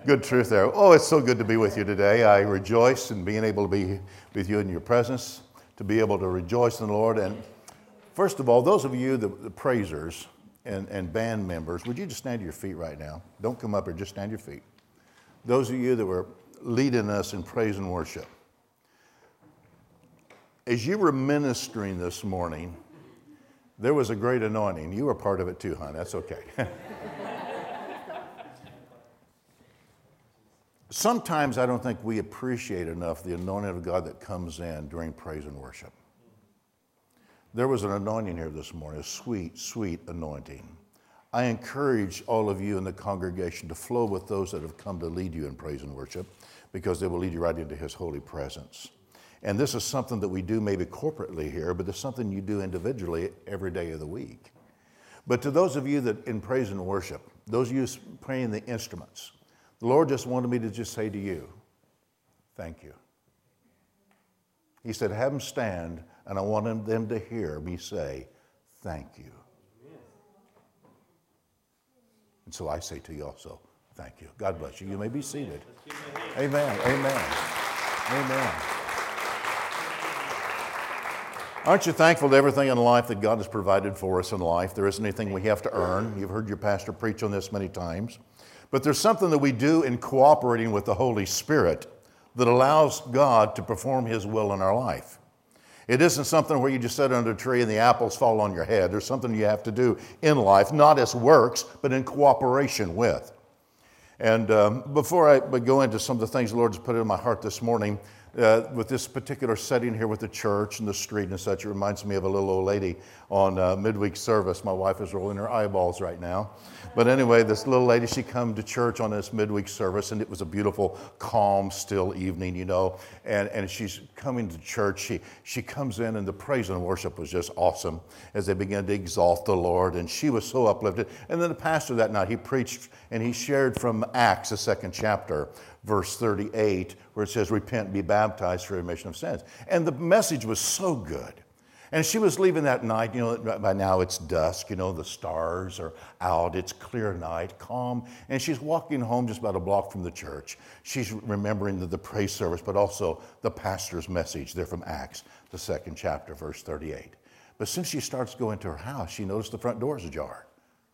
Good truth there. Oh, it's so good to be with you today. I rejoice in being able to be with you in your presence, to be able to rejoice in the Lord. And first of all, those of you, the praisers and band members, would you just stand to your feet right now? Don't come up here, just stand to your feet. Those of you that were leading us in praise and worship. As you were ministering this morning, there was a great anointing. You were part of it too, hon. That's okay. Sometimes I don't think we appreciate enough the anointing of God that comes in during praise and worship. There was an anointing here this morning, a sweet, sweet anointing. I encourage all of you in the congregation to flow with those that have come to lead you in praise and worship, because they will lead you right into His holy presence. And this is something that we do maybe corporately here, but it's something you do individually every day of the week. But to those of you that in praise and worship, those of you playing the instruments, the Lord just wanted me to just say to you, thank you. He said, have them stand, and I want them to hear me say, thank you. And so I say to you also, thank you. God bless you. You may be seated. Amen. Amen. Amen. Aren't you thankful to everything in life that God has provided for us in life? There isn't anything we have to earn. You've heard your pastor preach on this many times. But there's something that we do in cooperating with the Holy Spirit that allows God to perform His will in our life. It isn't something where you just sit under a tree and the apples fall on your head. There's something you have to do in life, not as works, but in cooperation with. And before I go into some of the things the Lord has put in my heart this morning, with this particular setting here with the church and the street and such, it reminds me of a little old lady on midweek service. My wife is rolling her eyeballs right now. But anyway, this little lady, she come to church on this midweek service, and it was a beautiful, calm, still evening, you know. And she's coming to church. She comes in, and the praise and worship was just awesome as they began to exalt the Lord. And she was so uplifted. And then the pastor that night, he preached, and he shared from Acts, the 2nd chapter, verse 38, where it says, repent and be baptized for remission of sins. And the message was so good. And she was leaving that night, you know, by now it's dusk, you know, the stars are out, it's clear night, calm. And she's walking home just about a block from the church. She's remembering the praise service, but also the pastor's message there from Acts, the 2nd chapter, verse 38. But since she starts going to her house, she noticed the front door is ajar.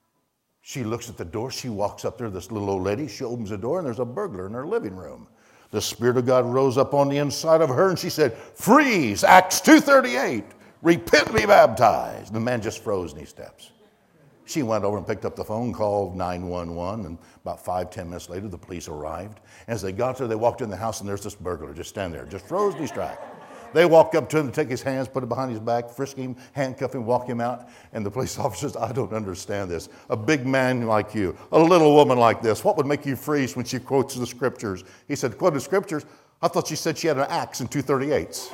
She looks at the door, she walks up there, this little old lady, she opens the door, and there's a burglar in her living room. The Spirit of God rose up on the inside of her, and she said, freeze, Acts 2:38, repent and be baptized. The man just froze and he steps. She went over and picked up the phone, called 911, and about 5-10 minutes later, the police arrived. As they got there, they walked in the house, and there's this burglar just standing there, just froze in his track. They walked up to him to take his hands, put it behind his back, frisk him, handcuff him, walk him out. And the police officer says, I don't understand this. A big man like you, a little woman like this, what would make you freeze when she quotes the scriptures? He said, quoted scriptures? I thought she said she had an axe and 238s.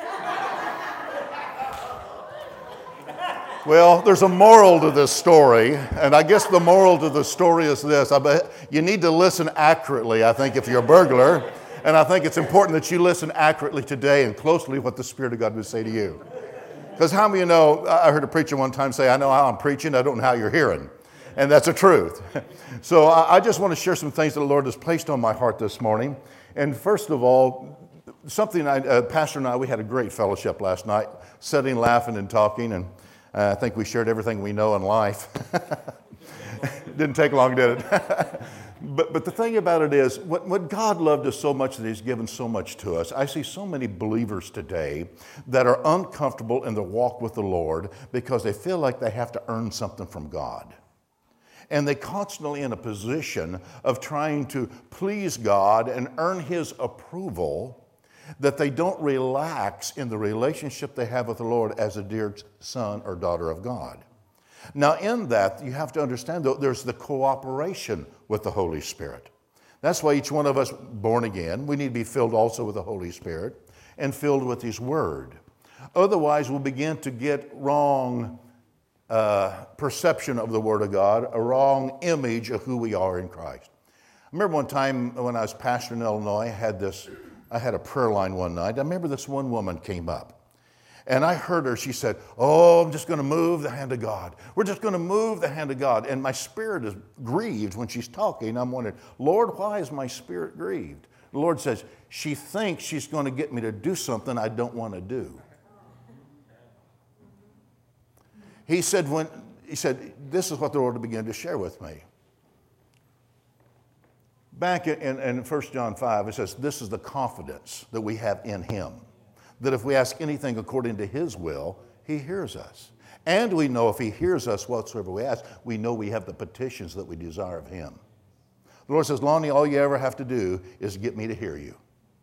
Well, there's a moral to this story, and I guess the moral to the story is this. I bet you need to listen accurately, I think, if you're a burglar. And I think it's important that you listen accurately today and closely what the Spirit of God would say to you. Because how many of you know, I heard a preacher one time say, I know how I'm preaching, I don't know how you're hearing. And that's the truth. So I just want to share some things that the Lord has placed on my heart this morning. And first of all, something Pastor and I, we had a great fellowship last night, sitting, laughing, and talking. And I think we shared everything we know in life. Didn't take long, did it? But the thing about it is, what God loved us so much that He's given so much to us. I see so many believers today that are uncomfortable in their walk with the Lord because they feel like they have to earn something from God. And they constantly in a position of trying to please God and earn His approval, that they don't relax in the relationship they have with the Lord as a dear son or daughter of God. Now, in that, you have to understand, though, there's the cooperation with the Holy Spirit. That's why each one of us, born again, we need to be filled also with the Holy Spirit and filled with His Word. Otherwise, we'll begin to get wrong perception of the Word of God, a wrong image of who we are in Christ. I remember one time when I was pastor in Illinois, I had a prayer line one night. I remember this one woman came up. And I heard her, she said, oh, I'm just going to move the hand of God. We're just going to move the hand of God. And my spirit is grieved when she's talking. I'm wondering, Lord, why is my spirit grieved? The Lord says, she thinks she's going to get me to do something I don't want to do. He said, this is what the Lord began to share with me. Back in 1 John 5, it says, this is the confidence that we have in him, that if we ask anything according to his will, he hears us. And we know if he hears us whatsoever we ask, we know we have the petitions that we desire of him. The Lord says, Lonnie, all you ever have to do is get me to hear you.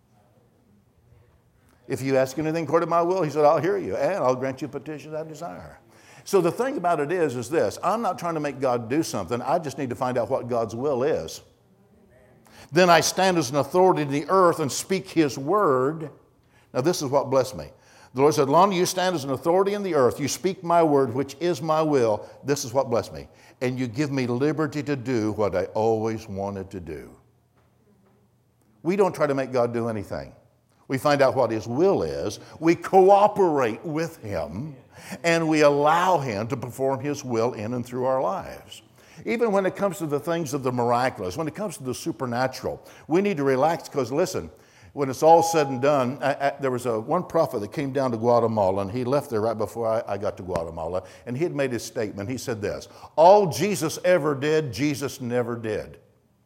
If you ask anything according to my will, he said, I'll hear you, and I'll grant you petitions I desire. So the thing about it is this, I'm not trying to make God do something, I just need to find out what God's will is. Then I stand as an authority in the earth and speak his word. Now this is what blessed me. The Lord said, Lonnie, you stand as an authority in the earth, you speak my word, which is my will. This is what blessed me. And you give me liberty to do what I always wanted to do. We don't try to make God do anything. We find out what his will is, we cooperate with him, and we allow him to perform his will in and through our lives. Even when it comes to the things of the miraculous, when it comes to the supernatural, we need to relax because, listen, when it's all said and done, there was one prophet that came down to Guatemala, and he left there right before I got to Guatemala, and he had made his statement. He said this, all Jesus ever did, Jesus never did.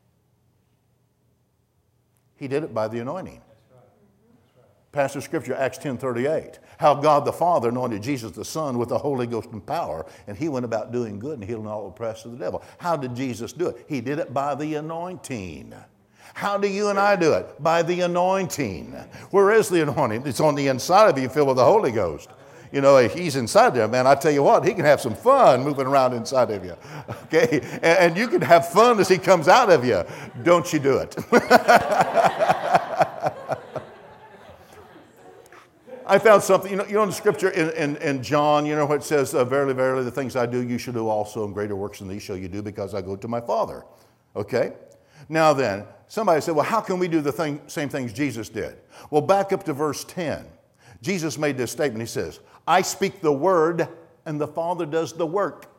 He did it by the anointing. Passage of Scripture, Acts 10:38. How God the Father anointed Jesus the Son with the Holy Ghost and power, and he went about doing good and healing all oppressed of the devil. How did Jesus do it? He did it by the anointing. How do you and I do it? By the anointing. Where is the anointing? It's on the inside of you, filled with the Holy Ghost. You know, if he's inside there, man, I tell you what, he can have some fun moving around inside of you. Okay? And you can have fun as he comes out of you. Don't you do it. I found something, you know in the scripture in John, you know what it says, verily, verily, the things I do, you shall do also, and greater works than these shall you do, because I go to my Father. Okay? Now then, somebody said, well, how can we do the same things Jesus did? Well, back up to verse 10. Jesus made this statement. He says, I speak the word, and the Father does the work.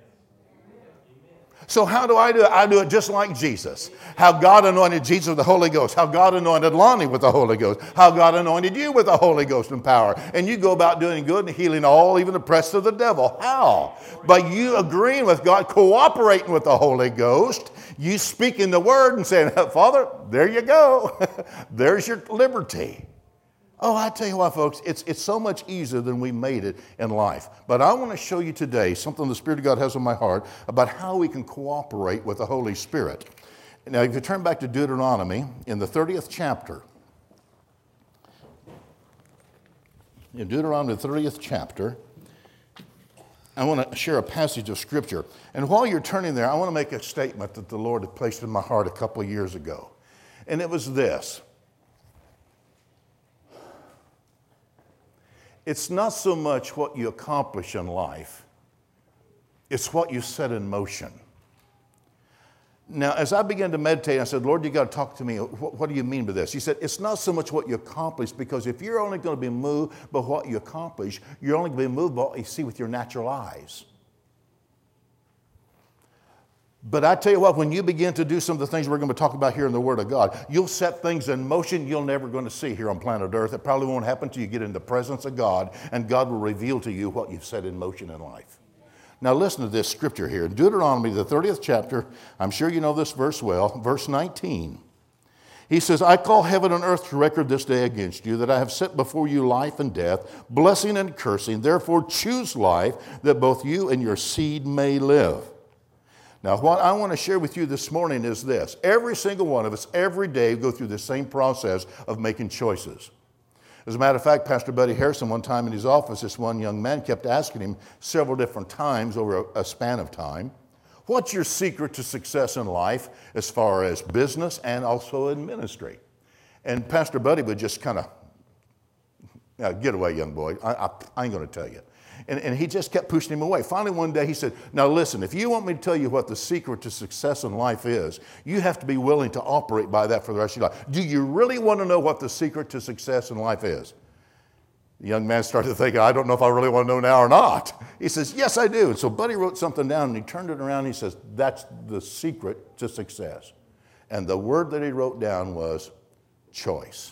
So how do I do it? I do it just like Jesus. How God anointed Jesus with the Holy Ghost. How God anointed Lonnie with the Holy Ghost. How God anointed you with the Holy Ghost and power. And you go about doing good and healing all, even the oppressed of the devil. How? By you agreeing with God, cooperating with the Holy Ghost, you speaking the word and saying, Father, there you go. There's your liberty. Oh, I tell you what, folks, it's so much easier than we made it in life. But I want to show you today something the Spirit of God has on my heart about how we can cooperate with the Holy Spirit. Now, if you turn back to Deuteronomy in the 30th chapter, in Deuteronomy, the 30th chapter, I want to share a passage of Scripture. And while you're turning there, I want to make a statement that the Lord had placed in my heart a couple of years ago. And it was this. It's not so much what you accomplish in life, it's what you set in motion. Now, as I began to meditate, I said, Lord, you got to talk to me. What do you mean by this? He said, it's not so much what you accomplish, because if you're only going to be moved by what you accomplish, you're only going to be moved by what you see with your natural eyes. But I tell you what, when you begin to do some of the things we're going to talk about here in the Word of God, you'll set things in motion you're never going to see here on planet Earth. It probably won't happen until you get in the presence of God, and God will reveal to you what you've set in motion in life. Now listen to this scripture here. In Deuteronomy, the 30th chapter, I'm sure you know this verse well, verse 19. He says, I call heaven and earth to record this day against you, that I have set before you life and death, blessing and cursing. Therefore choose life, that both you and your seed may live. Now, what I want to share with you this morning is this. Every single one of us, every day, go through the same process of making choices. As a matter of fact, Pastor Buddy Harrison, one time in his office, this one young man kept asking him several different times over a span of time, what's your secret to success in life as far as business and also in ministry? And Pastor Buddy would just kind of, get away, young boy. I ain't going to tell you. And he just kept pushing him away. Finally, one day he said, now listen, if you want me to tell you what the secret to success in life is, you have to be willing to operate by that for the rest of your life. Do you really want to know what the secret to success in life is? The young man started thinking, I don't know if I really want to know now or not. He says, yes, I do. And so Buddy wrote something down, and he turned it around, and he says, that's the secret to success. And the word that he wrote down was choice.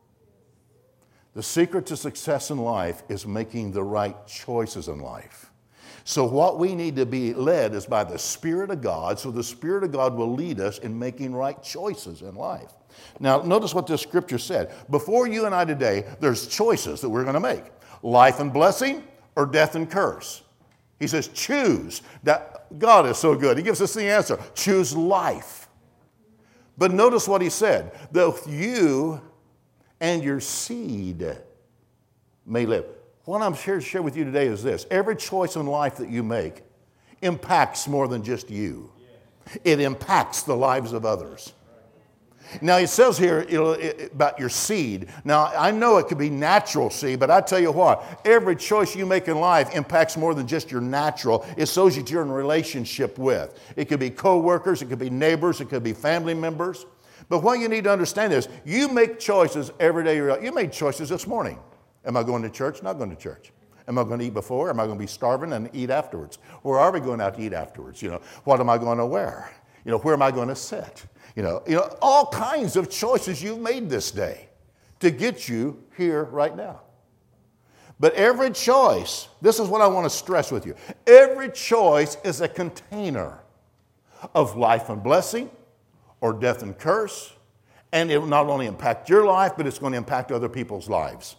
The secret to success in life is making the right choices in life. So what we need to be led is by the Spirit of God, so the Spirit of God will lead us in making right choices in life. Now, notice what this scripture said. Before you and I today, there's choices that we're going to make. Life and blessing or death and curse. He says, choose. That God is so good. He gives us the answer. Choose life. But notice what he said. That you and your seed may live. What I'm here to share with you today is this. Every choice in life that you make impacts more than just you. It impacts the lives of others. Now, it says here about your seed. Now, I know it could be natural seed, but I tell you what, every choice you make in life impacts more than just your natural. It's those that you're in relationship with. It could be co-workers, it could be neighbors, it could be family members. But what you need to understand is you make choices every day. You made choices this morning. Am I going to church? Not going to church. Am I going to eat before? Am I going to be starving and eat afterwards? Where are we going out to eat afterwards? What am I going to wear? Where am I going to sit? All kinds of choices you've made this day to get you here right now. But every choice, this is what I want to stress with you. Every choice is a container of life and blessing or death and curse. And it will not only impact your life, but it's going to impact other people's lives.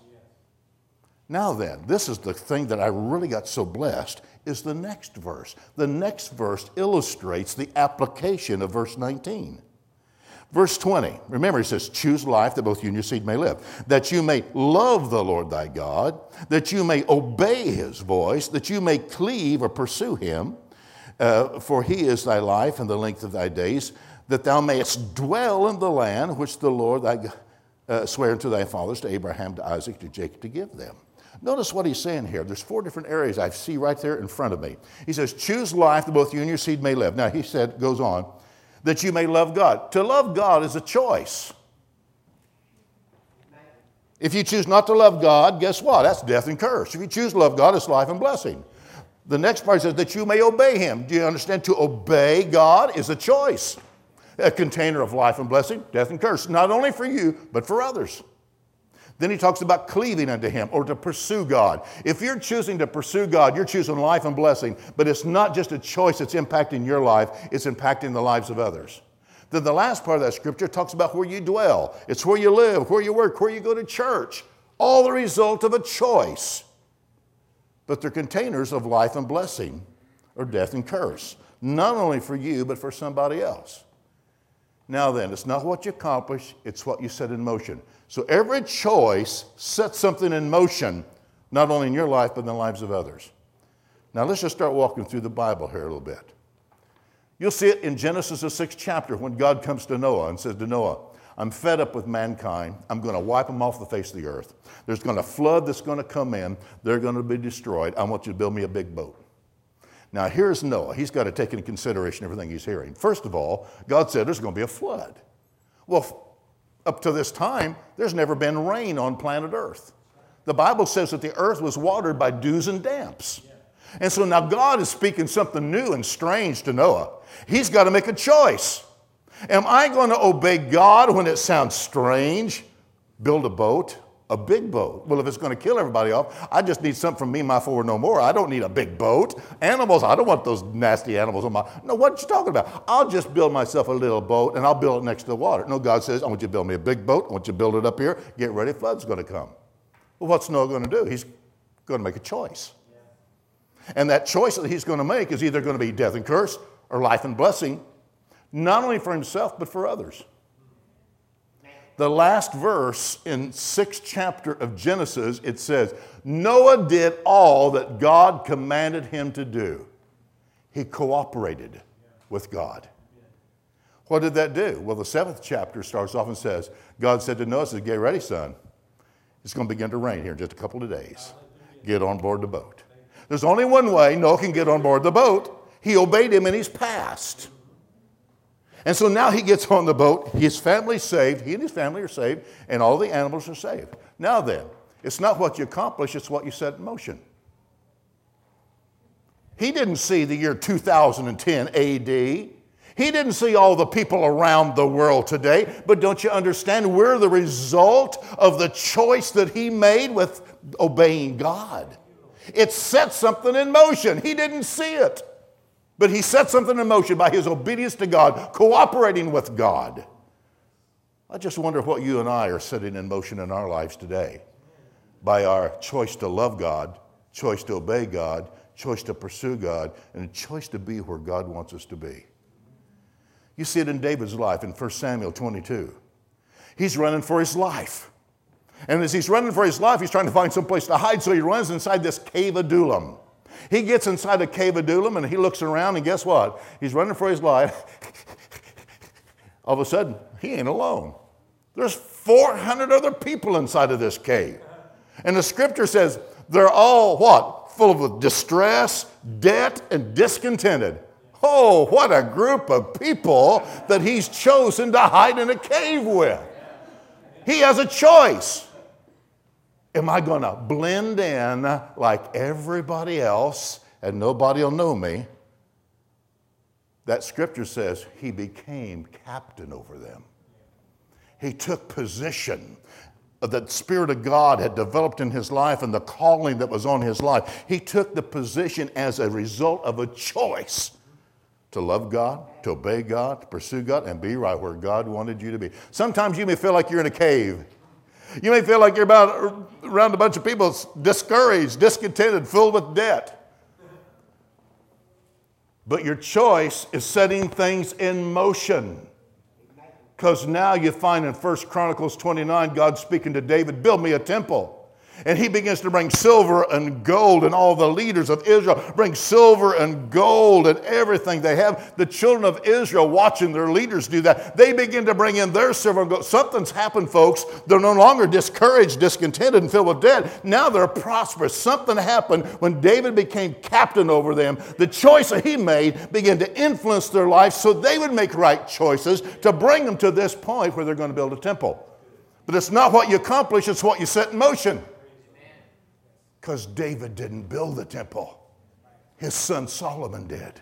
Now then, this is the thing that I really got so blessed, is the next verse. The next verse illustrates the application of verse 19. Verse 20, remember he says, choose life that both you and your seed may live, that you may love the Lord thy God, that you may obey his voice, that you may cleave or pursue him, for he is thy life and the length of thy days, that thou mayest dwell in the land which the Lord thy sware unto thy fathers, to Abraham, to Isaac, to Jacob, to give them. Notice what he's saying here. There's 4 different areas I see right there in front of me. He says, choose life that both you and your seed may live. Now he said, goes on, that you may love God. To love God is a choice. If you choose not to love God, guess what? That's death and curse. If you choose to love God, it's life and blessing. The next part says that you may obey him. Do you understand? To obey God is a choice. A container of life and blessing, death and curse. Not only for you, but for others. Then he talks about cleaving unto him or to pursue God. If you're choosing to pursue God, you're choosing life and blessing, but it's not just a choice that's impacting your life, it's impacting the lives of others. Then the last part of that scripture talks about where you dwell. It's where you live, where you work, where you go to church. All the result of a choice. But they're containers of life and blessing or death and curse. Not only for you, but for somebody else. Now then, it's not what you accomplish, it's what you set in motion. So every choice sets something in motion, not only in your life, but in the lives of others. Now let's just start walking through the Bible here a little bit. You'll see it in Genesis, the 6th chapter, when God comes to Noah and says to Noah, I'm fed up with mankind. I'm going to wipe them off the face of the earth. There's going to a flood that's going to come in. They're going to be destroyed. I want you to build me a big boat. Now, here's Noah. He's got to take into consideration everything he's hearing. First of all, God said there's going to be a flood. Well, up to this time, there's never been rain on planet Earth. The Bible says that the earth was watered by dews and damps. And so now God is speaking something new and strange to Noah. He's got to make a choice. Am I going to obey God when it sounds strange? Build a boat? A big boat. Well, if it's going to kill everybody off, I just need something from me, my four, no more. I don't need a big boat. Animals, I don't want those nasty animals on my... No, what are you talking about? I'll just build myself a little boat and I'll build it next to the water. No, God says, I want you to build me a big boat. I want you to build it up here. Get ready, flood's going to come. Well, what's Noah going to do? He's going to make a choice. And that choice that he's going to make is either going to be death and curse or life and blessing, not only for himself, but for others. The last verse in 6th chapter of Genesis, it says, Noah did all that God commanded him to do. He cooperated with God. What did that do? Well, the 7th chapter starts off and says, God said to Noah, says, get ready, son. It's going to begin to rain here in just a couple of days. Get on board the boat. There's only one way Noah can get on board the boat. He obeyed him in his past. And so now he gets on the boat, his family's saved, he and his family are saved, and all the animals are saved. Now then, It's not what you accomplish, it's what you set in motion. He didn't see the year 2010 AD. He didn't see all the people around the world today, but don't you understand? We're the result of the choice that he made with obeying God. It set something in motion. He didn't see it, but he set something in motion by his obedience to God, cooperating with God. I just wonder what you and I are setting in motion in our lives today by our choice to love God, choice to obey God, choice to pursue God, and a choice to be where God wants us to be. You see it in David's life in 1 Samuel 22. He's running for his life. And as he's running for his life, he's trying to find some place to hide, so he runs inside this cave of Adullam. He gets inside the cave of Adullam, and he looks around, and guess what? He's running for his life. All of a sudden, he ain't alone. There's 400 other people inside of this cave. And the scripture says they're all what? Full of distress, debt, and discontented. Oh, what a group of people that he's chosen to hide in a cave with. He has a choice. Am I going to blend in like everybody else and nobody will know me? That scripture says he became captain over them. He took position. The Spirit of God had developed in his life and the calling that was on his life. He took the position as a result of a choice to love God, to obey God, to pursue God, and be right where God wanted you to be. Sometimes you may feel like you're in a cave. You may feel like you're around a bunch of people discouraged, discontented, filled with debt. But your choice is setting things in motion. Because now you find in 1 Chronicles 29, God speaking to David, build me a temple. And he begins to bring silver and gold, and all the leaders of Israel bring silver and gold and everything they have. The children of Israel, watching their leaders do that, they begin to bring in their silver and gold. Something's happened, folks. They're no longer discouraged, discontented, and filled with debt. Now they're prosperous. Something happened when David became captain over them. The choice that he made began to influence their life so they would make right choices to bring them to this point where they're going to build a temple. But it's not what you accomplish, it's what you set in motion. Because David didn't build the temple. His son Solomon did.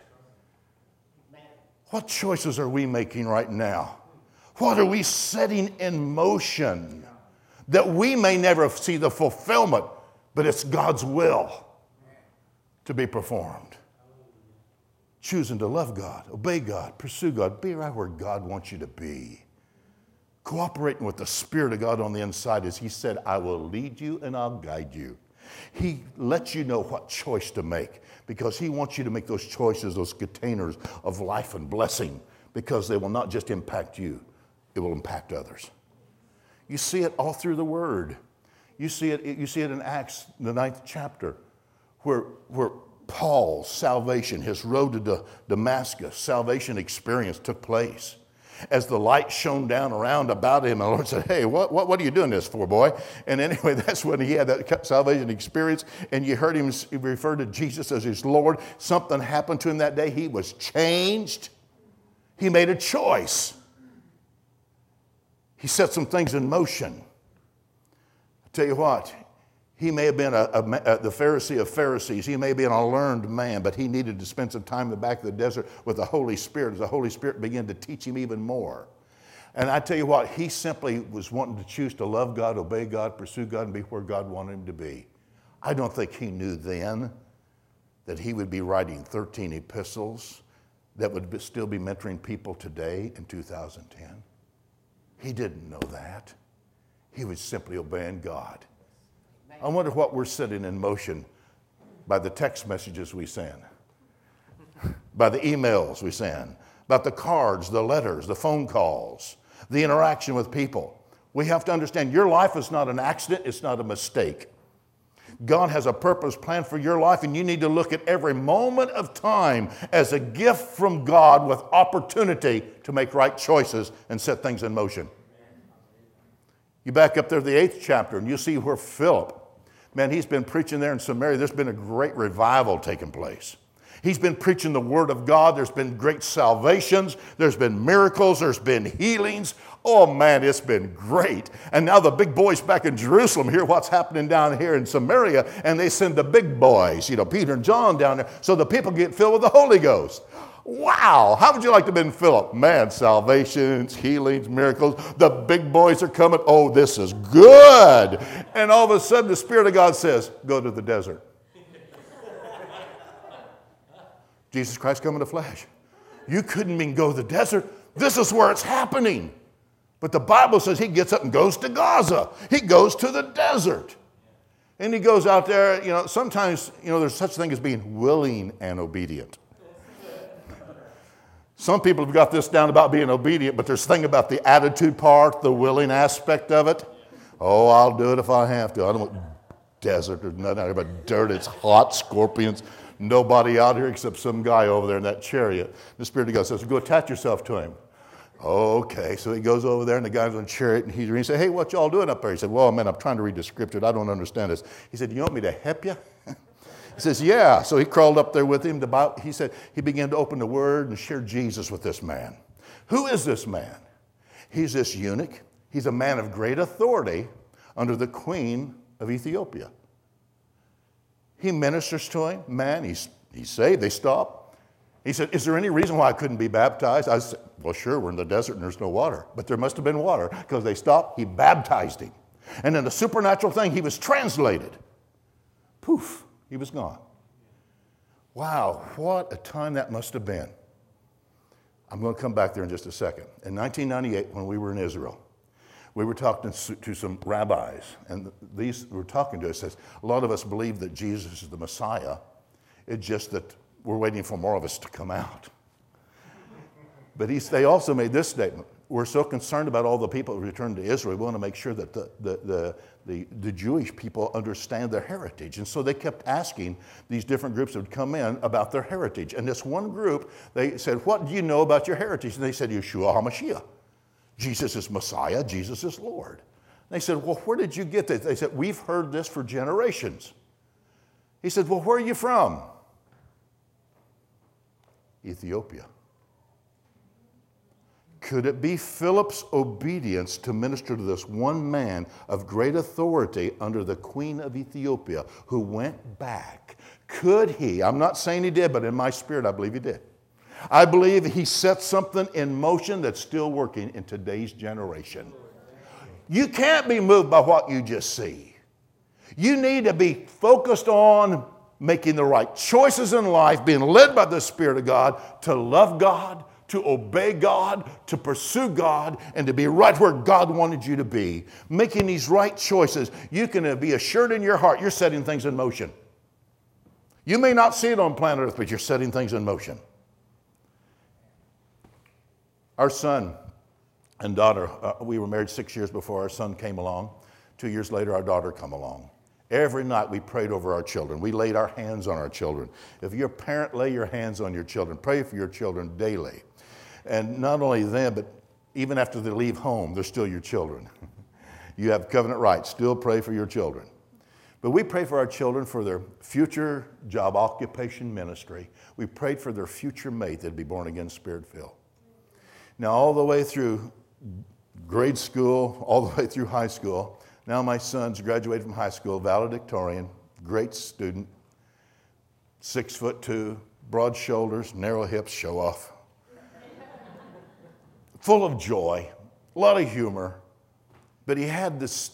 What choices are we making right now? What are we setting in motion that we may never see the fulfillment, but it's God's will to be performed? Choosing to love God, obey God, pursue God, be right where God wants you to be. Cooperating with the Spirit of God on the inside as he said, I will lead you and I'll guide you. He lets you know what choice to make because he wants you to make those choices, those containers of life and blessing, because they will not just impact you, it will impact others. You see it all through the Word. You see it in Acts, the 9th chapter, where Paul's salvation, his road to Damascus, salvation experience took place. As the light shone down around about him, the Lord said, hey, what are you doing this for, boy? And anyway, that's when he had that salvation experience, and you heard him refer to Jesus as his Lord. Something happened to him that day. He was changed. He made a choice. He set some things in motion. I tell you what, he may have been the Pharisee of Pharisees. He may have been a learned man, but he needed to spend some time in the back of the desert with the Holy Spirit as the Holy Spirit began to teach him even more. And I tell you what, he simply was wanting to choose to love God, obey God, pursue God, and be where God wanted him to be. I don't think he knew then that he would be writing 13 epistles that would still be mentoring people today in 2010. He didn't know that. He was simply obeying God. I wonder what we're setting in motion by the text messages we send, by the emails we send, by the cards, the letters, the phone calls, the interaction with people. We have to understand your life is not an accident, it's not a mistake. God has a purpose planned for your life, and you need to look at every moment of time as a gift from God with opportunity to make right choices and set things in motion. You back up there to the 8th chapter, and you see where Philip, man, he's been preaching there in Samaria. There's been a great revival taking place. He's been preaching the Word of God. There's been great salvations. There's been miracles. There's been healings. Oh, man, it's been great. And now the big boys back in Jerusalem hear what's happening down here in Samaria, and they send the big boys, Peter and John down there, so the people get filled with the Holy Ghost. Wow, how would you like to have been Philip? Man, salvations, healings, miracles. The big boys are coming. Oh, this is good. And all of a sudden, the Spirit of God says, go to the desert. Jesus Christ come in the flesh. You couldn't mean go to the desert. This is where it's happening. But the Bible says he gets up and goes to Gaza. He goes to the desert. And he goes out there, sometimes, there's such a thing as being willing and obedient. Some people have got this down about being obedient, but there's a thing about the attitude part, the willing aspect of it. Oh, I'll do it if I have to. I don't want desert or nothing out here but dirt. It's hot, scorpions. Nobody out here except some guy over there in that chariot. The Spirit of God says, go attach yourself to him. Okay, so he goes over there, and the guy's on the chariot, and he said, hey, what y'all doing up there? He said, well, man, I'm trying to read the scripture. I don't understand this. He said, you want me to help you? He says, yeah. So he crawled up there with him. He said he began to open the Word and share Jesus with this man. Who is this man? He's this eunuch. He's a man of great authority under the queen of Ethiopia. He ministers to him. Man, he's saved. They stop. He said, is there any reason why I couldn't be baptized? I said, well, sure, we're in the desert and there's no water. But there must have been water because they stopped. He baptized him. And then the supernatural thing, he was translated. Poof, he was gone. Wow, what a time that must have been. I'm going to come back there in just a second. In 1998, when we were in Israel, we were talking to some rabbis, and these were talking to us. Says, a lot of us believe that Jesus is the Messiah. It's just that we're waiting for more of us to come out. But they also made this statement. We're so concerned about all the people who returned to Israel, we want to make sure that the Jewish people understand their heritage. And so they kept asking these different groups that would come in about their heritage. And this one group, they said, what do you know about your heritage? And they said, Yeshua HaMashiach. Jesus is Messiah, Jesus is Lord. And they said, well, where did you get this? They said, we've heard this for generations. He said, well, where are you from? Ethiopia. Could it be Philip's obedience to minister to this one man of great authority under the queen of Ethiopia who went back? Could he? I'm not saying he did, but in my spirit, I believe he did. I believe he set something in motion that's still working in today's generation. You can't be moved by what you just see. You need to be focused on making the right choices in life, being led by the Spirit of God to love God, to obey God, to pursue God, and to be right where God wanted you to be. Making these right choices, you can be assured in your heart you're setting things in motion. You may not see it on planet Earth, but you're setting things in motion. Our son and daughter, we were married 6 years before our son came along. 2 years later, our daughter came along. Every night we prayed over our children. We laid our hands on our children. If you're a parent, lay your hands on your children. Pray for your children daily. And not only them, but even after they leave home, they're still your children. You have covenant rights. Still pray for your children. But we pray for our children for their future job, occupation, ministry. We prayed for their future mate that'd be born again, Spirit-filled. Now, all the way through grade school, all the way through high school, now my son's graduated from high school, valedictorian, great student, 6'2", broad shoulders, narrow hips, show off. Full of joy, a lot of humor, but he had this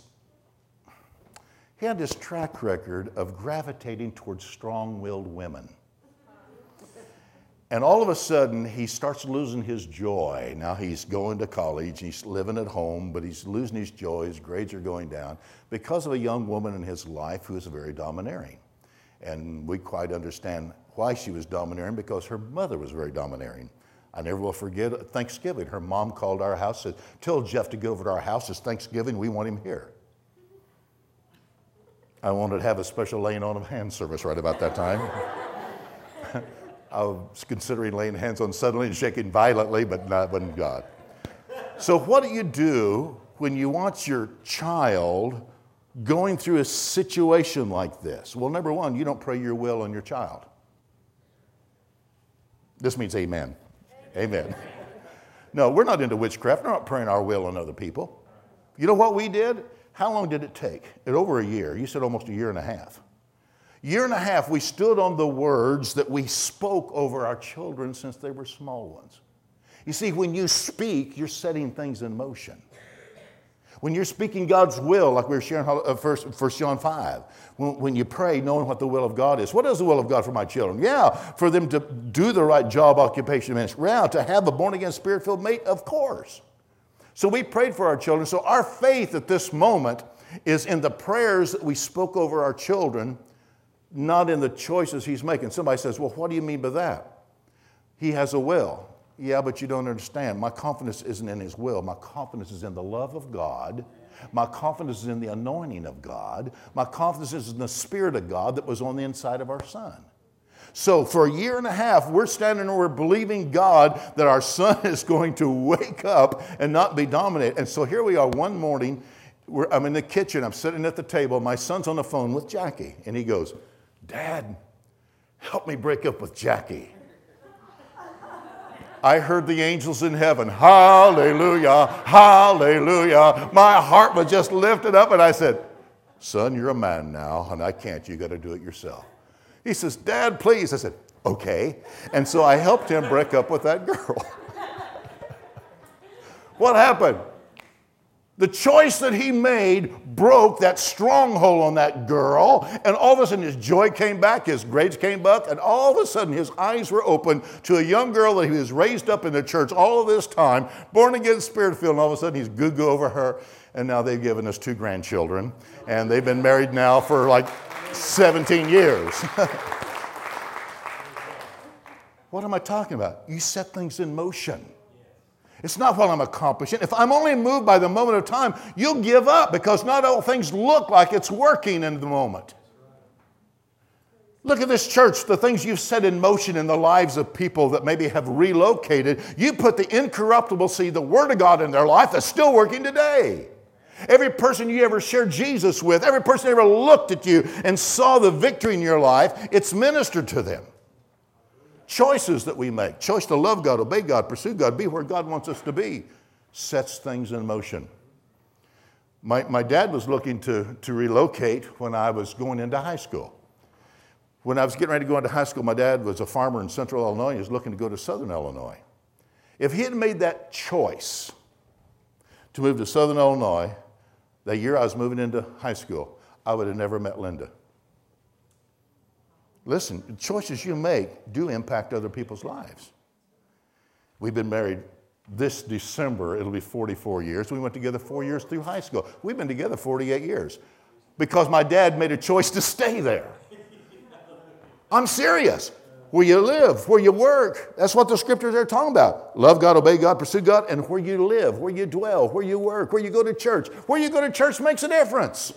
track record of gravitating towards strong-willed women. And all of a sudden, he starts losing his joy. Now he's going to college, he's living at home, but he's losing his joy, his grades are going down because of a young woman in his life who is very domineering. And we quite understand why she was domineering, because her mother was very domineering. I never will forget at Thanksgiving, her mom called our house, said, tell Jeff to go over to our house, it's Thanksgiving, we want him here. I wanted to have a special laying on of hands service right about that time. I was considering laying hands on suddenly and shaking violently, but not when God. So what do you do when you want your child going through a situation like this? Well, number one, you don't pray your will on your child. This means amen. Amen. No, we're not into witchcraft. We're not praying our will on other people. You know what we did? How long did it take? Over a year. You said almost a year and a half. Year and a half, we stood on the words that we spoke over our children since they were small ones. You see, when you speak, you're setting things in motion. When you're speaking God's will, like we were sharing 1 John 5, when you pray knowing what the will of God is. What is the will of God for my children? Yeah, for them to do the right job, occupation, ministry. Yeah, to have a born-again, spirit-filled mate, of course. So we prayed for our children. So our faith at this moment is in the prayers that we spoke over our children, not in the choices he's making. Somebody says, well, what do you mean by that? He has a will. Yeah, but you don't understand. My confidence isn't in his will. My confidence is in the love of God. My confidence is in the anointing of God. My confidence is in the Spirit of God that was on the inside of our son. So for a year and a half, we're standing and we're believing God that our son is going to wake up and not be dominated. And so here we are one morning. I'm in the kitchen. I'm sitting at the table. My son's on the phone with Jackie. And he goes, Dad, help me break up with Jackie. I heard the angels in heaven, hallelujah, hallelujah. My heart was just lifted up and I said, son, you're a man now and I can't. You got to do it yourself. He says, Dad, please. I said, okay. And so I helped him break up with that girl. What happened? The choice that he made broke that stronghold on that girl, and all of a sudden his joy came back, his grades came back, and all of a sudden his eyes were open to a young girl that he was raised up in the church all of this time, born again, spirit-filled, and all of a sudden he's goo-goo over her, and now they've given us 2 grandchildren, and they've been married now for like 17 years. What am I talking about? You set things in motion. It's not what I'm accomplishing. If I'm only moved by the moment of time, you'll give up because not all things look like it's working in the moment. Look at this church, the things you've set in motion in the lives of people that maybe have relocated. You put the incorruptible seed, the Word of God in their life that's still working today. Every person you ever shared Jesus with, every person that ever looked at you and saw the victory in your life, it's ministered to them. Choices that we make, choice to love God, obey God, pursue God, be where God wants us to be, sets things in motion. My dad was looking to relocate when I was going into high school. When I was getting ready to go into high school, my dad was a farmer in central Illinois. He was looking to go to southern Illinois. If he had made that choice to move to southern Illinois, that year I was moving into high school, I would have never met Linda. Listen, the choices you make do impact other people's lives. We've been married this December, it'll be 44 years. We went together 4 years through high school. We've been together 48 years because my dad made a choice to stay there. I'm serious. Where you live, where you work, that's what the scriptures are talking about. Love God, obey God, pursue God, and where you live, where you dwell, where you work, where you go to church. Where you go to church makes a difference.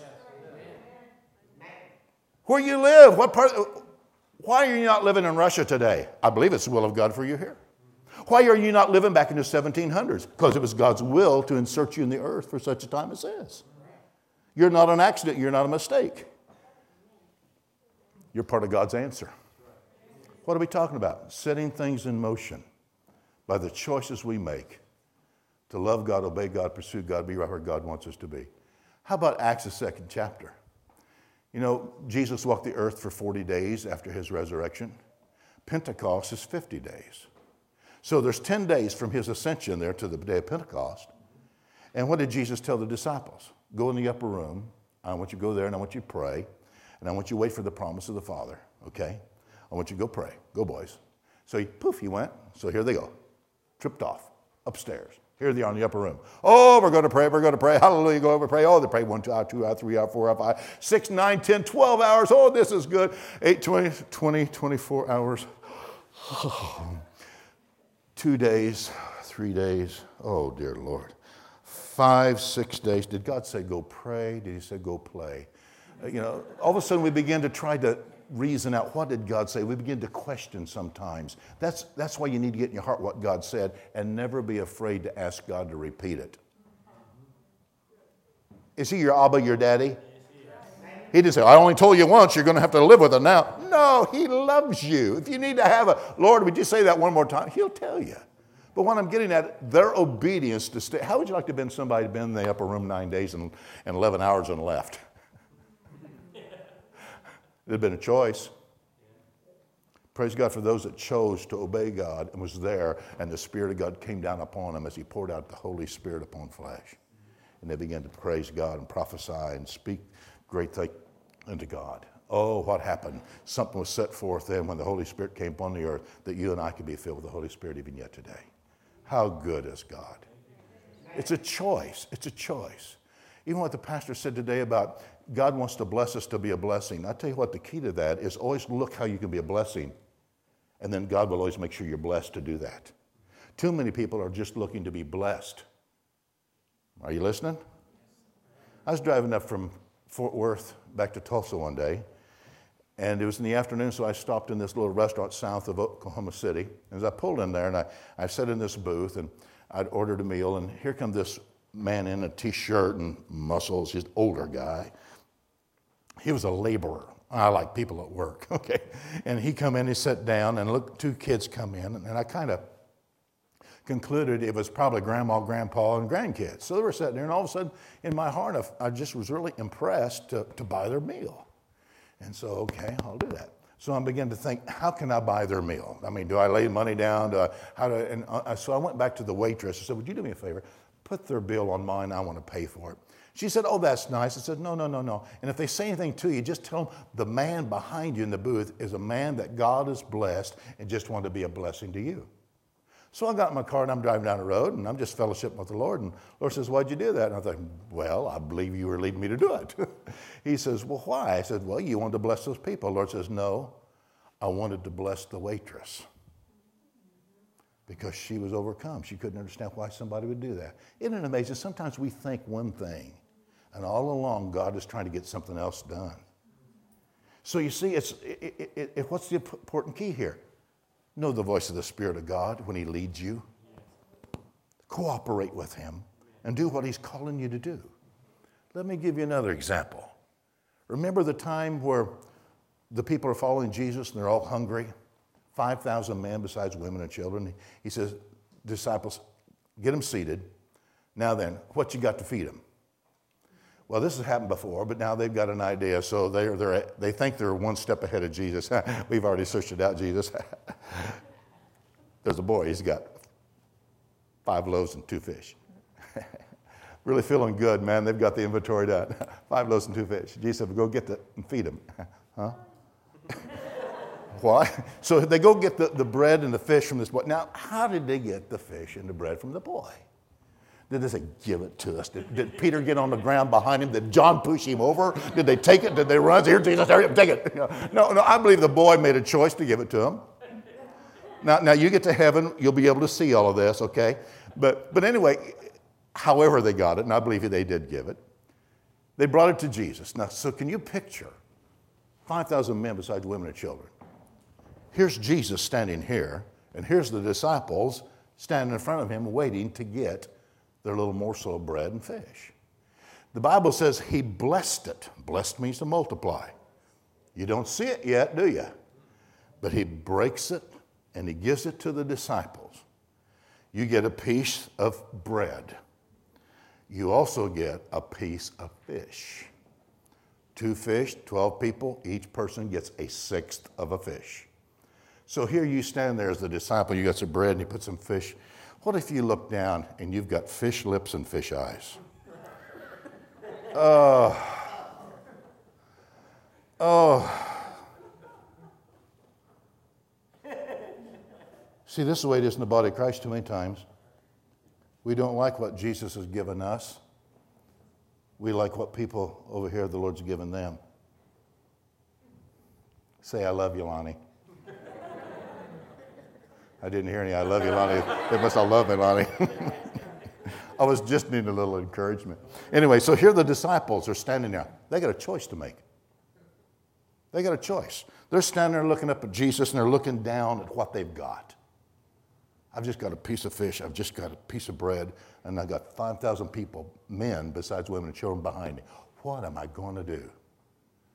Where you live, why are you not living in Russia today? I believe it's the will of God for you here. Why are you not living back in the 1700s? Because it was God's will to insert you in the earth for such a time as this. You're not an accident. You're not a mistake. You're part of God's answer. What are we talking about? Setting things in motion by the choices we make to love God, obey God, pursue God, be right where God wants us to be. How about Acts, the 2nd chapter? You know, Jesus walked the earth for 40 days after his resurrection. Pentecost is 50 days. So there's 10 days from his ascension there to the day of Pentecost. And what did Jesus tell the disciples? Go in the upper room. I want you to go there and I want you to pray. And I want you to wait for the promise of the Father, okay? I want you to go pray. Go, boys. So he went. So here they go. Tripped off upstairs. Here they are in the upper room. Oh, we're going to pray. We're going to pray. Hallelujah. Go over and pray. Oh, they pray 1 hour, 2 hour, 3 hour, 4 hour, 5, 6, 9, 10, 12 hours. Oh, this is good. 8, 20, 24 hours. 2 days, 3 days. Oh, dear Lord. 5, 6 days. Did God say go pray? Did he say go play? You know, all of a sudden we begin to try to reason out, what did God say? We begin to question sometimes. That's why you need to get in your heart what God said and never be afraid to ask God to repeat it. Is he your Abba, your daddy? He didn't say, I only told you once, you're going to have to live with it now. No, he loves you. If you need to have Lord, would you say that one more time? He'll tell you. But what I'm getting at, their obedience to stay. How would you like to have been somebody who'd been in the upper room 9 days and 11 hours and left? It had been a choice. Praise God for those that chose to obey God and was there, and the Spirit of God came down upon them as he poured out the Holy Spirit upon flesh. And they began to praise God and prophesy and speak great things unto God. Oh, what happened? Something was set forth then when the Holy Spirit came upon the earth that you and I could be filled with the Holy Spirit even yet today. How good is God? It's a choice. It's a choice. Even what the pastor said today about God wants to bless us to be a blessing. I tell you what, the key to that is always look how you can be a blessing. And then God will always make sure you're blessed to do that. Too many people are just looking to be blessed. Are you listening? I was driving up from Fort Worth back to Tulsa one day, and it was in the afternoon, so I stopped in this little restaurant south of Oklahoma City. As I pulled in there, and I sat in this booth, and I'd ordered a meal, and here come this man in a T-shirt and muscles, he's an older guy. He was a laborer. I like people at work, okay? And he come in, he sat down, and look, two kids come in, and I kind of concluded it was probably grandma, grandpa, and grandkids. So they were sitting there, and all of a sudden, in my heart, I just was really impressed to buy their meal. And so, okay, I'll do that. So I began to think, how can I buy their meal? I mean, do I lay money down? So I went back to the waitress. I said, would you do me a favor? Put their bill on mine. I want to pay for it. She said, oh, that's nice. I said, no. And if they say anything to you, just tell them the man behind you in the booth is a man that God has blessed and just wanted to be a blessing to you. So I got in my car and I'm driving down the road and I'm just fellowshipping with the Lord. And the Lord says, why'd you do that? And I thought, well, I believe you were leading me to do it. He says, well, why? I said, well, you wanted to bless those people. The Lord says, no, I wanted to bless the waitress because she was overcome. She couldn't understand why somebody would do that. Isn't it amazing? Sometimes we think one thing and all along God is trying to get something else done. So you see, what's the important key here? Know the voice of the Spirit of God when he leads you. Cooperate with him and do what he's calling you to do. Let me give you another example. Remember the time where the people are following Jesus and they're all hungry? 5,000 men besides women and children. He says, disciples, get them seated. Now then, what you got to feed them? Well, this has happened before, but now they've got an idea, so they think they're one step ahead of Jesus. We've already searched it out, Jesus. There's a boy, he's got 5 loaves and 2 fish. Really feeling good, man. They've got the inventory done. 5 loaves and 2 fish. Jesus said, go get that and feed them. Huh? Why? So they go get the bread and the fish from this boy. Now, how did they get the fish and the bread from the boy? Did they say, give it to us? Did Peter get on the ground behind him? Did John push him over? Did they take it? Did they run? Here, Jesus, hurry up, take it. No, I believe the boy made a choice to give it to him. Now you get to heaven, you'll be able to see all of this, okay? But anyway, however they got it, and I believe they did give it, they brought it to Jesus. Now, so can you picture 5,000 men besides women and children? Here's Jesus standing here, and here's the disciples standing in front of him waiting to get their little morsel of bread and fish. The Bible says he blessed it. Blessed means to multiply. You don't see it yet, do you? But he breaks it and he gives it to the disciples. You get a piece of bread. You also get a piece of fish. 2 fish, 12 people, each person gets a 1/6 of a fish. So here you stand there as the disciple, you got some bread and you put some fish. What if you look down and you've got fish lips and fish eyes? See, this is the way it is in the body of Christ too many times. We don't like what Jesus has given us. We like what people over here the Lord's given them. Say, I love you, Lonnie. I didn't hear any, I love you, Lonnie. They must all love me, Lonnie. I was just needing a little encouragement. Anyway, so here the disciples are standing there. They got a choice to make. They got a choice. They're standing there looking up at Jesus and they're looking down at what they've got. I've just got a piece of fish. I've just got a piece of bread. And I've got 5,000 people, men besides women and children behind me. What am I going to do?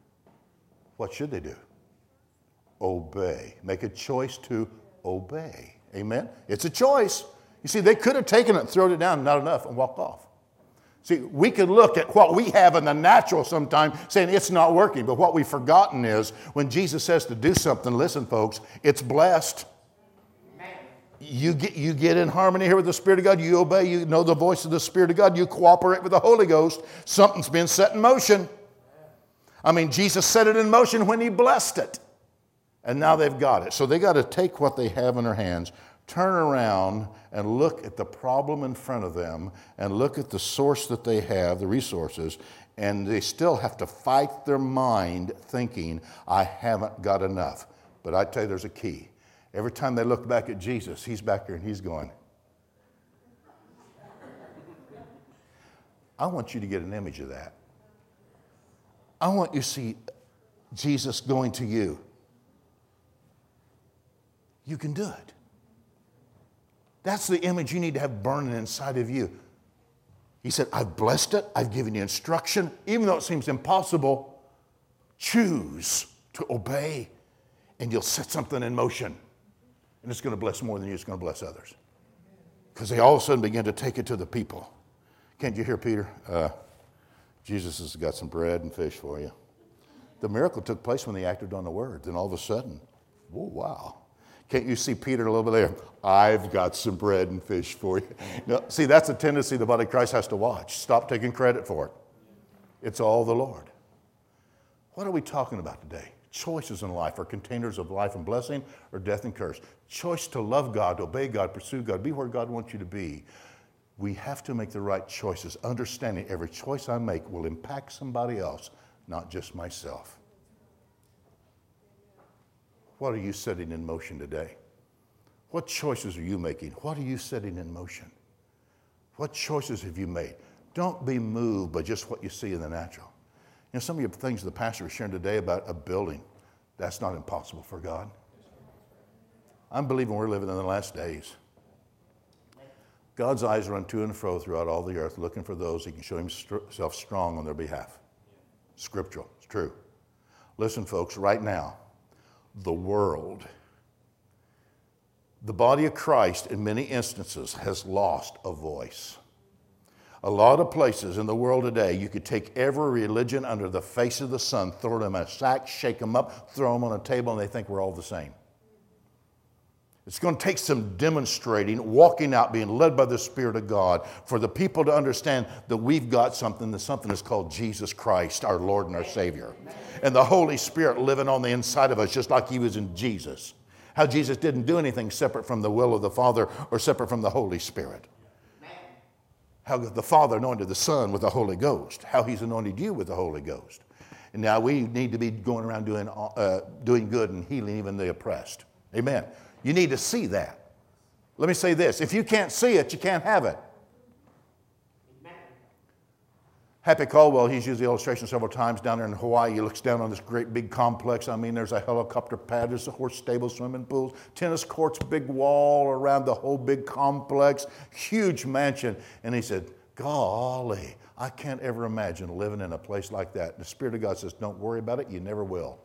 what should they do? Obey. Make a choice to obey. Amen? It's a choice. You see, they could have taken it, thrown it down, not enough, and walked off. See, we could look at what we have in the natural sometimes saying it's not working, but what we've forgotten is when Jesus says to do something, listen, folks, it's blessed. You get in harmony here with the Spirit of God. You obey. You know the voice of the Spirit of God. You cooperate with the Holy Ghost. Something's been set in motion. I mean, Jesus set it in motion when he blessed it. And now they've got it. So they got to take what they have in their hands, turn around and look at the problem in front of them and look at the source that they have, the resources, and they still have to fight their mind thinking, I haven't got enough. But I tell you, there's a key. Every time they look back at Jesus, he's back there and he's going, I want you to get an image of that. I want you to see Jesus going to you. You can do it. That's the image you need to have burning inside of you. He said, I've blessed it. I've given you instruction. Even though it seems impossible, choose to obey and you'll set something in motion. And it's going to bless more than you. It's going to bless others. Because they all of a sudden began to take it to the people. Can't you hear Peter? Jesus has got some bread and fish for you. The miracle took place when they acted on the word. Then all of a sudden, whoa, wow. Can't you see Peter a little bit later? I've got some bread and fish for you. No, see, that's a tendency the body of Christ has to watch. Stop taking credit for it. It's all the Lord. What are we talking about today? Choices in life are containers of life and blessing or death and curse. Choice to love God, obey God, pursue God, be where God wants you to be. We have to make the right choices, understanding every choice I make will impact somebody else, not just myself. What are you setting in motion today? What choices are you making? What are you setting in motion? What choices have you made? Don't be moved by just what you see in the natural. You know, some of your things the pastor was sharing today about a building, that's not impossible for God. I'm believing we're living in the last days. God's eyes run to and fro throughout all the earth, looking for those he can show himself strong on their behalf. Scriptural, it's true. Listen, folks, right now, the world, the body of Christ in many instances has lost a voice. A lot of places in the world today, you could take every religion under the face of the sun, throw them in a sack, shake them up, throw them on a table, and they think we're all the same. It's going to take some demonstrating, walking out, being led by the Spirit of God for the people to understand that we've got something that's called Jesus Christ, our Lord and our Savior. And the Holy Spirit living on the inside of us just like he was in Jesus. How Jesus didn't do anything separate from the will of the Father or separate from the Holy Spirit. How the Father anointed the Son with the Holy Ghost. How he's anointed you with the Holy Ghost. And now we need to be going around doing good and healing even the oppressed. Amen. You need to see that. Let me say this. If you can't see it, you can't have it. Happy Caldwell, he's used the illustration several times down there in Hawaii. He looks down on this great big complex. I mean, there's a helicopter pad, there's a horse stable, swimming pools, tennis courts, big wall around the whole big complex, huge mansion. And he said, golly, I can't ever imagine living in a place like that. The Spirit of God says, don't worry about it, you never will.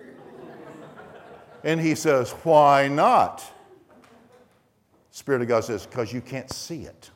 And he says, why not? Spirit of God says, because you can't see it.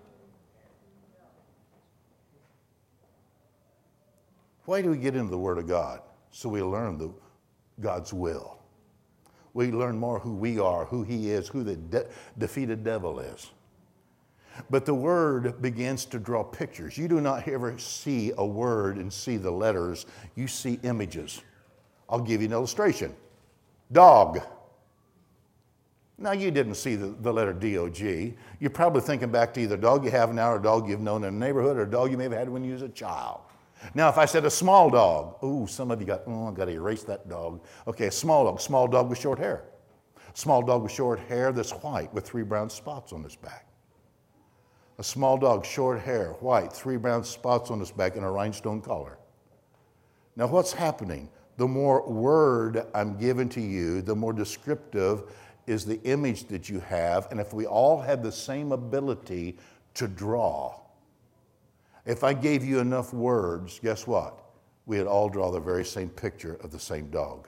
Why do we get into the Word of God? So we learn God's will. We learn more who we are, who he is, who the defeated devil is. But the Word begins to draw pictures. You do not ever see a word and see the letters. You see images. I'll give you an illustration. Dog. Now, you didn't see the letter D-O-G. You're probably thinking back to either a dog you have now or a dog you've known in the neighborhood or a dog you may have had when you was a child. Now, if I said a small dog, ooh, some of you got, I've got to erase that dog. Okay, a small dog with short hair. Small dog with short hair that's white with 3 brown spots on its back. A small dog, short hair, white, 3 brown spots on its back and a rhinestone collar. Now, what's happening? The more word I'm giving to you, the more descriptive is the image that you have. And if we all had the same ability to draw, if I gave you enough words, guess what? we'd all draw the very same picture of the same dog.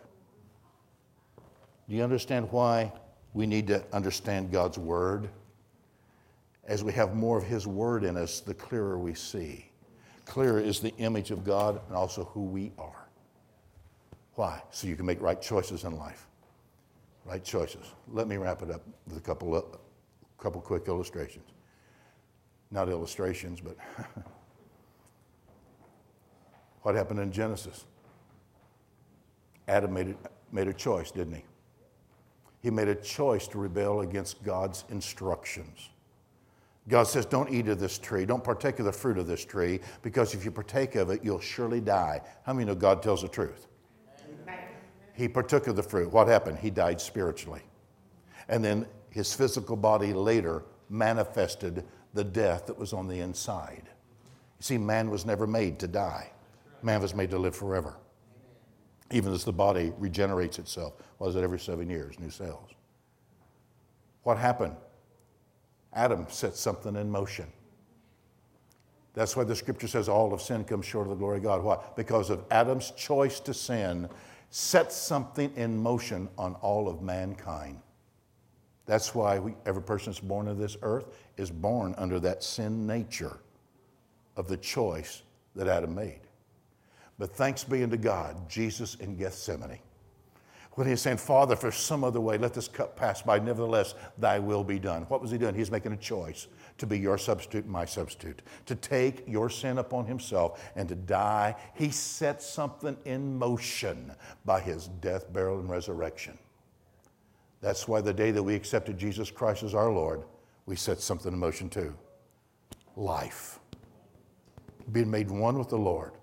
Do you understand why we need to understand God's Word? As we have more of His Word in us, the clearer we see. Clearer is the image of God and also who we are. Why? So you can make right choices in life. Right choices. Let me wrap it up with a couple quick illustrations. Not illustrations, but what happened in Genesis? Adam made a choice, didn't he? He made a choice to rebel against God's instructions. God says, don't eat of this tree. Don't partake of the fruit of this tree, because if you partake of it, you'll surely die. How many know God tells the truth? Amen. He partook of the fruit. What happened? He died spiritually. And then his physical body later manifested the death that was on the inside. You see, man was never made to die. Man was made to live forever. Even as the body regenerates itself. What is it, every 7 years, new cells? What happened? Adam set something in motion. That's why the scripture says all of sin comes short of the glory of God. Why? Because of Adam's choice to sin, set something in motion on all of mankind. That's why every person that's born of this earth is born under that sin nature of the choice that Adam made. But thanks be unto God, Jesus in Gethsemane, when he's saying, Father, for some other way, let this cup pass by. Nevertheless, thy will be done. What was he doing? He's making a choice to be your substitute and my substitute, to take your sin upon himself and to die. He set something in motion by his death, burial, and resurrection. That's why the day that we accepted Jesus Christ as our Lord, we set something in motion too. Life. Being made one with the Lord.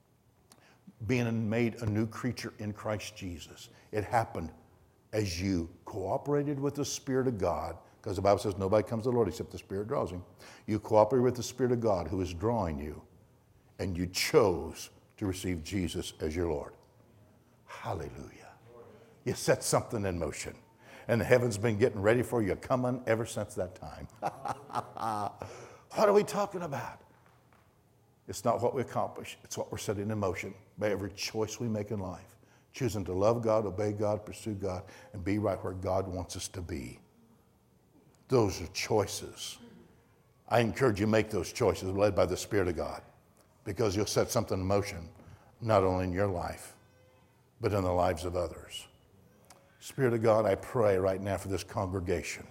Being made a new creature in Christ Jesus. It happened as you cooperated with the Spirit of God, because the Bible says nobody comes to the Lord except the Spirit draws him. You cooperated with the Spirit of God who is drawing you, and you chose to receive Jesus as your Lord. Hallelujah. You set something in motion, and the heaven's been getting ready for you coming ever since that time. What are we talking about? It's not what we accomplish. It's what we're setting in motion by every choice we make in life. Choosing to love God, obey God, pursue God, and be right where God wants us to be. Those are choices. I encourage you to make those choices led by the Spirit of God, because you'll set something in motion, not only in your life, but in the lives of others. Spirit of God, I pray right now for this congregation.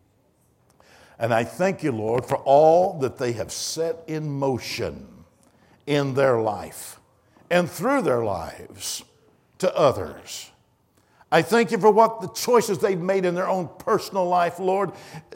And I thank you, Lord, for all that they have set in motion in their life and through their lives to others. I thank you for what the choices they've made in their own personal life, Lord,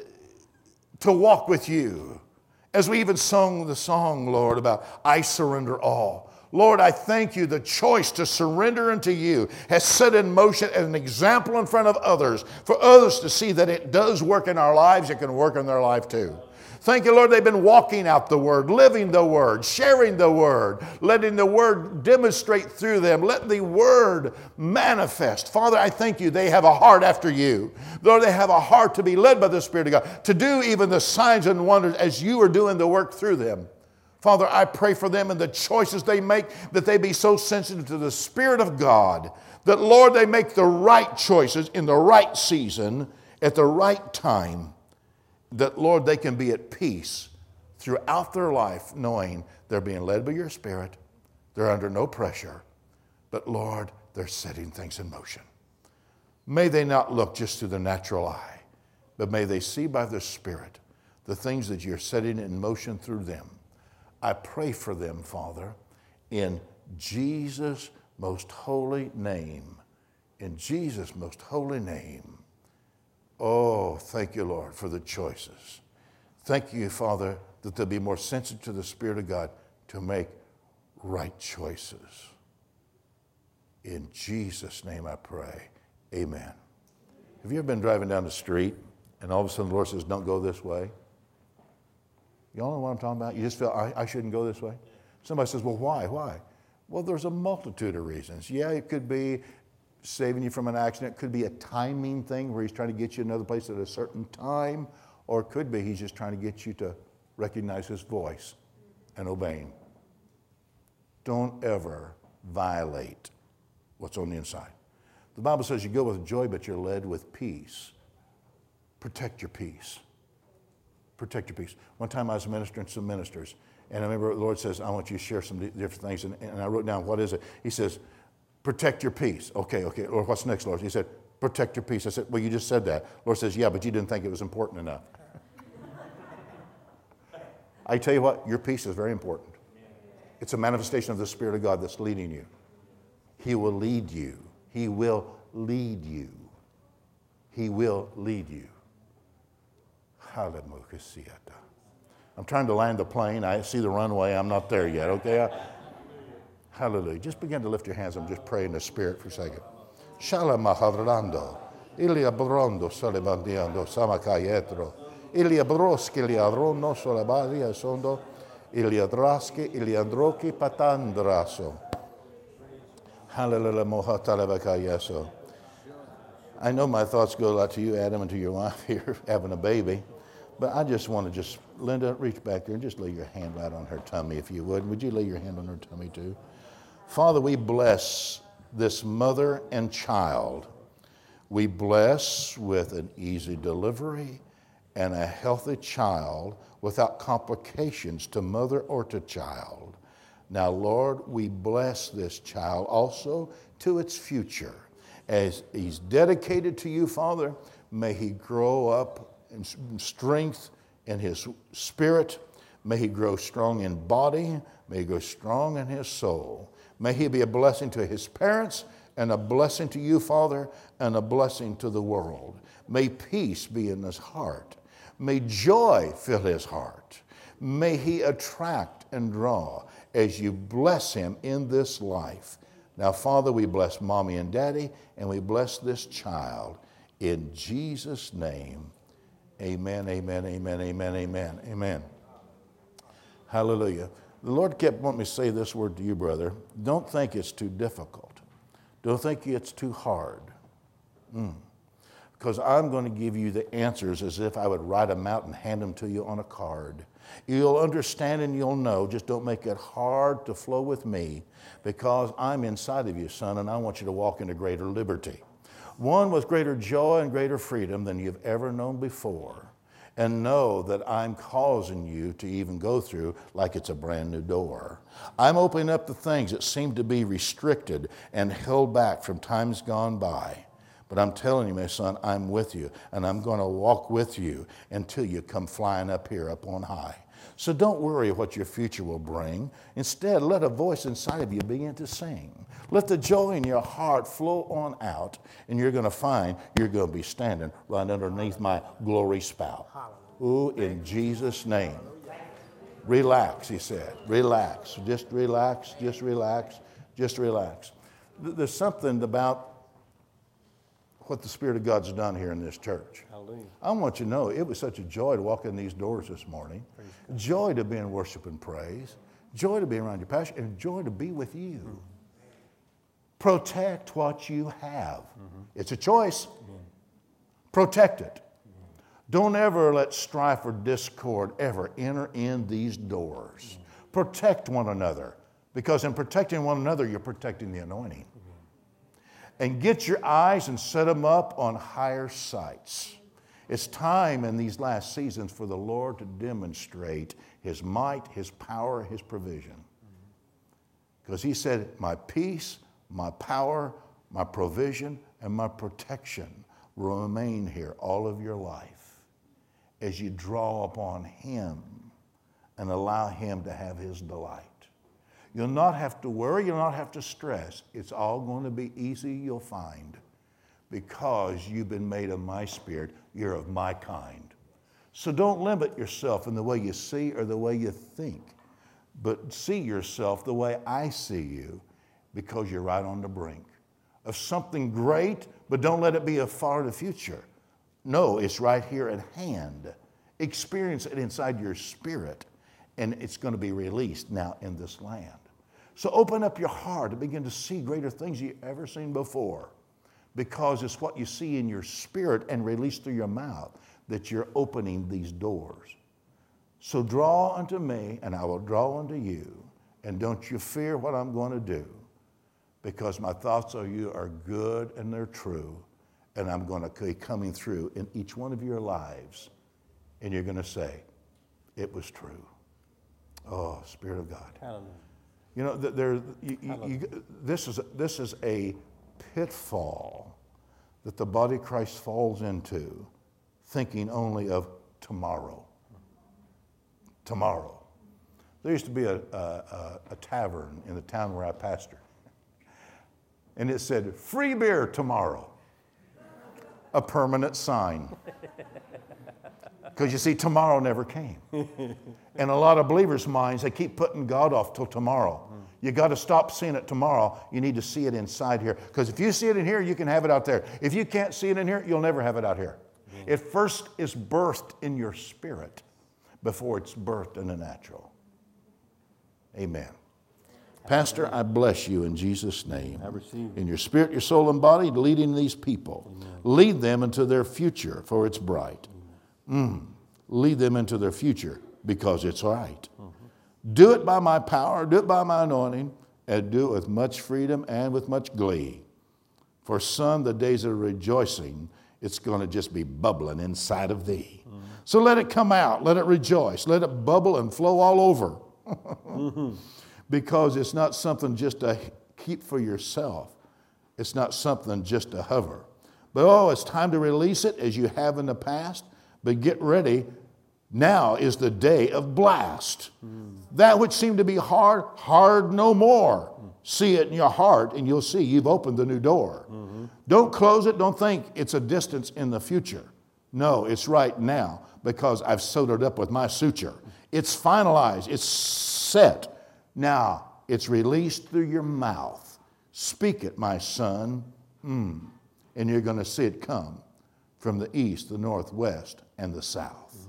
to walk with you. As we even sung the song, Lord, about I surrender all. Lord, I thank you. The choice to surrender unto you has set in motion an example in front of others, for others to see that it does work in our lives. It can work in their life too. Thank you, Lord, they've been walking out the Word, living the Word, sharing the Word, letting the Word demonstrate through them, letting the Word manifest. Father, I thank you. They have a heart after you. Lord, they have a heart to be led by the Spirit of God, to do even the signs and wonders as you are doing the work through them. Father, I pray for them and the choices they make, that they be so sensitive to the Spirit of God, that, Lord, they make the right choices in the right season, at the right time, that, Lord, they can be at peace throughout their life, knowing they're being led by your Spirit, they're under no pressure, but, Lord, they're setting things in motion. May they not look just through the natural eye, but may they see by the Spirit the things that you're setting in motion through them. I pray for them, Father, in Jesus' most holy name. In Jesus' most holy name. Oh, thank you, Lord, for the choices. Thank you, Father, that they'll be more sensitive to the Spirit of God to make right choices. In Jesus' name I pray. Amen. Have you ever been driving down the street and all of a sudden the Lord says, don't go this way? You all know what I'm talking about? You just feel, I shouldn't go this way? Somebody says, well, why? Why? Well, there's a multitude of reasons. Yeah, it could be saving you from an accident. It could be a timing thing where he's trying to get you another place at a certain time. Or it could be he's just trying to get you to recognize his voice and obey him. Don't ever violate what's on the inside. The Bible says you go with joy, but you're led with peace. Protect your peace. Protect your peace. One time I was ministering to some ministers, and I remember the Lord says, I want you to share some different things. And I wrote down, what is it? He says, protect your peace. Okay. Lord, what's next, Lord? He said, protect your peace. I said, well, you just said that. Lord says, yeah, but you didn't think it was important enough. I tell you what, your peace is very important. It's a manifestation of the Spirit of God that's leading you. He will lead you. He will lead you. He will lead you. Hallelujah. I'm trying to land the plane. I see the runway. I'm not there yet, okay? Hallelujah. Just begin to lift your hands and just pray in the Spirit for a second. Shalom mahadrando. Ilia brondo salebandiando samakayetro. Ilia broski liadrono solebaria sondo. Ilia draski iliandroki patandraso. Hallelujah mohatalabakayeso. I know my thoughts go a lot to you, Adam, and to your wife here having a baby. But I just want to Linda, reach back there and just lay your hand right on her tummy, if you would. Would you lay your hand on her tummy too? Father, we bless this mother and child. We bless with an easy delivery and a healthy child without complications to mother or to child. Now, Lord, we bless this child also to its future. As he's dedicated to you, Father, may he grow up in strength in his spirit. May he grow strong in body. May he grow strong in his soul. May he be a blessing to his parents and a blessing to you, Father, and a blessing to the world. May peace be in his heart. May joy fill his heart. May he attract and draw as you bless him in this life. Now, Father, we bless Mommy and Daddy, and we bless this child. In Jesus' name, amen, amen, amen, amen, amen, amen. Hallelujah. The Lord kept wanting me to say this word to you, brother. Don't think it's too difficult. Don't think it's too hard. Because I'm going to give you the answers as if I would write them out and hand them to you on a card. You'll understand and you'll know. Just don't make it hard to flow with me, because I'm inside of you, son, and I want you to walk into greater liberty. One with greater joy and greater freedom than you've ever known before. And know that I'm causing you to even go through like it's a brand new door. I'm opening up the things that seem to be restricted and held back from times gone by. But I'm telling you, my son, I'm with you, and I'm going to walk with you until you come flying up here, up on high. So don't worry what your future will bring. Instead, let a voice inside of you begin to sing. Let the joy in your heart flow on out, and you're going to find you're going to be standing right underneath my glory spout. Ooh, in Jesus' name. Relax, he said. Relax. Just relax, just relax, just relax. There's something about what the Spirit of God's done here in this church. Hallelujah. I want you to know it was such a joy to walk in these doors this morning. Joy to be in worship and praise. Joy to be around your pastor, and joy to be with you. Mm-hmm. Protect what you have. Mm-hmm. It's a choice. Mm-hmm. Protect it. Mm-hmm. Don't ever let strife or discord ever enter in these doors. Mm-hmm. Protect one another, because in protecting one another, you're protecting the anointing. And get your eyes and set them up on higher sights. It's time in these last seasons for the Lord to demonstrate His might, His power, His provision. Because He said, my peace, my power, my provision, and my protection will remain here all of your life as you draw upon Him and allow Him to have His delight. You'll not have to worry, you'll not have to stress. It's all going to be easy, you'll find, because you've been made of my spirit, you're of my kind. So don't limit yourself in the way you see or the way you think, but see yourself the way I see you, because you're right on the brink of something great, but don't let it be a far to the future. No, it's right here at hand. Experience it inside your spirit, and it's going to be released now in this land. So open up your heart and begin to see greater things you've ever seen before, because it's what you see in your spirit and release through your mouth that you're opening these doors. So draw unto me, and I will draw unto you, and don't you fear what I'm going to do. because my thoughts of you are good and they're true, and I'm going to be coming through in each one of your lives, and you're going to say, it was true. Oh, Spirit of God. Hallelujah. You know, this is a pitfall that the body of Christ falls into, thinking only of tomorrow. Tomorrow. There used to be a tavern in the town where I pastored, and it said, free beer tomorrow. A permanent sign. Because you see, tomorrow never came. And a lot of believers' minds, they keep putting God off till tomorrow. You got to stop seeing it tomorrow. You need to see it inside here. Because if you see it in here, you can have it out there. If you can't see it in here, you'll never have it out here. It first is birthed in your spirit before it's birthed in the natural. Amen. Pastor, I bless you in Jesus' name. I receive it. In your spirit, your soul, and body, leading these people. Amen. Lead them into their future, for it's bright. Lead them into their future, because it's right. Do it by my power, do it by my anointing, and do it with much freedom and with much glee. For son, the days of rejoicing, it's going to just be bubbling inside of thee. So let it come out, let it rejoice, let it bubble and flow all over. Because it's not something just to keep for yourself. It's not something just to hover. But it's time to release it as you have in the past. But get ready. Now is the day of blast. That which seemed to be hard, hard no more. See it in your heart and you'll see you've opened the new door. Don't close it. Don't think it's a distance in the future. No, it's right now, because I've sewed it up with my suture. It's finalized. It's set. Now it's released through your mouth. Speak it, my son. And you're going to see it come from the east, the northwest, and the south.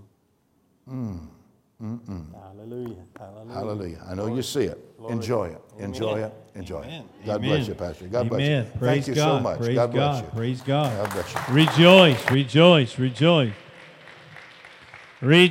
Hallelujah. Hallelujah. Hallelujah. I know you see it. Enjoy it. Enjoy it. Enjoy it. God bless you, Pastor. God bless you. Praise Thank you God. so much. Praise God bless God. you. Praise God. God bless you. Rejoice, rejoice, rejoice.